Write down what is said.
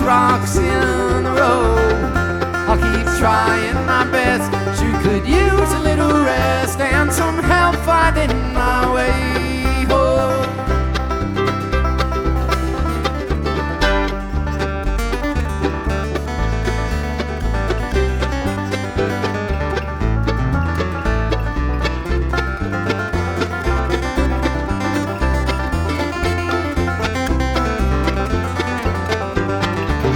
rocks in the road. I'll keep trying my best. She could use a little rest and some help finding my way